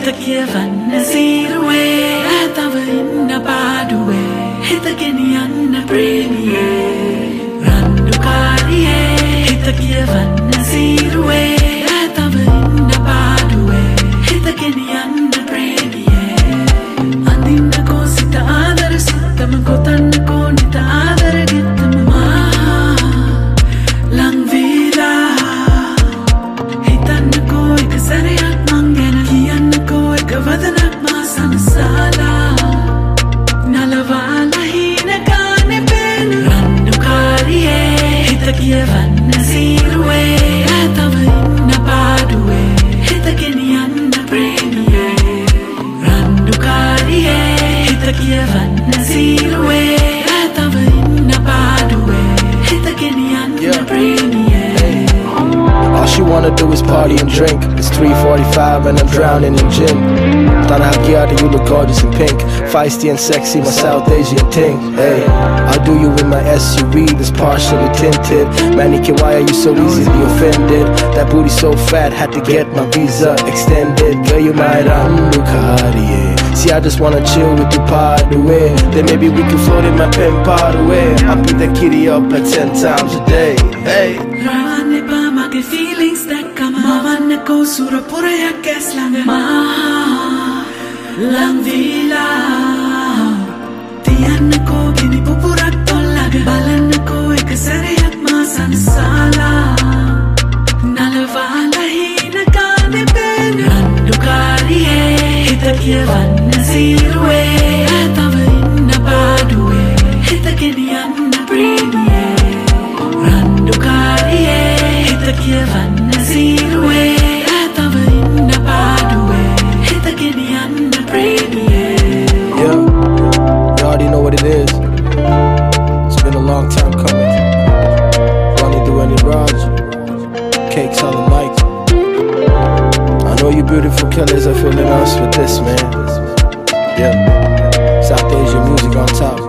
Hitakiavanna siruwe Tava inna paduwe Hitakenianna premiye Randukariye Hitakiavanna siruwe Tava inna paduwe Hitakenianna premiye Andinna ko sita adara sittam ko tanna ko nita adara gittam ma lang vida Hitanna ko ikasariyak mangena kiyanna ko ikavadanak masana sala Nalavala hina kane pen Randukariye Hitakiavanna siruwe Tava inna paduwe Hitakenianna premiye Randukariye Hitakiavanna siruwe Tava inna paduwe Hitakenianna premiye All she wanna do is party and drink. It's 3:45 and I'm drowning in gin. Tanahakiata, you look gorgeous in pink. Feisty and sexy, my South Asian ting. Hey, I'll do you in my SUV that's partially tinted. Manike, why are you so easily offended? That booty so fat, had to get my visa extended. Girl, you my Randukariye. See, I just wanna chill with you part away. Then maybe we can float in my pen part away. I beat that kitty up like 10 times a day. Hey. Mage feelings that come Mavanna ko surapura ya keslang ma lang vila Tiyanna ko gini pupurak tolag Balanna ko ikasariyak masan sala Nalavala hina kane pen Randukariye Hitakiavanna siruwe Tava inna paduwe Hitakenianna premiye Randukariye Hitakiavanna siruwe Tava inna paduwe Hitakenianna premiye Yeah, you already know what it is. It's been a long time coming. Ronnie Duane Raj, Cakes on the mic. I know you beautiful killers are feeling us with this, man. Yeah, South Asian music on top.